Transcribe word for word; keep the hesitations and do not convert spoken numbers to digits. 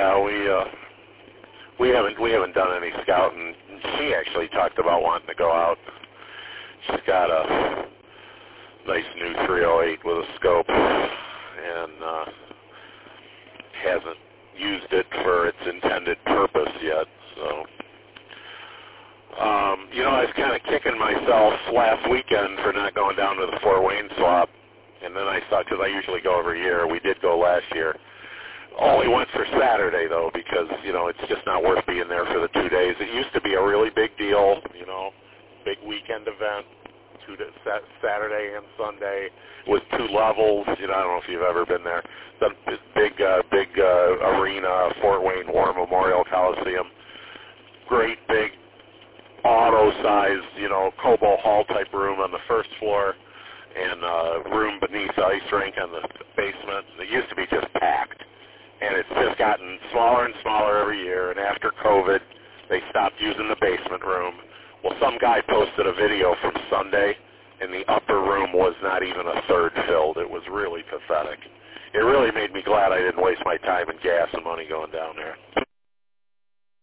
Yeah, we uh, we haven't we haven't done any scouting. She actually talked about wanting to go out. She's got a nice new three oh eight with a scope, and uh, hasn't used it for its intended purpose yet. So, um, you know, I was kind of kicking myself last weekend for not going down to the Fort Wayne swap, and then I saw, because I usually go every year. We did go last year. Only went for Saturday, though, because, you know, it's just not worth being there for the two days. It used to be a really big deal, you know, big weekend event, two days, Saturday and Sunday, with two levels. You know, I don't know if you've ever been there. The big, uh, big uh, arena, Fort Wayne War Memorial Coliseum. Great big auto-sized, you know, Cobo Hall type room on the first floor, and uh, room beneath the ice rink on the basement. It used to be just packed. And it's just gotten smaller and smaller every year. And after COVID, they stopped using the basement room. Well, some guy posted a video from Sunday, and the upper room was not even a third filled. It was really pathetic. It really made me glad I didn't waste my time and gas and money going down there.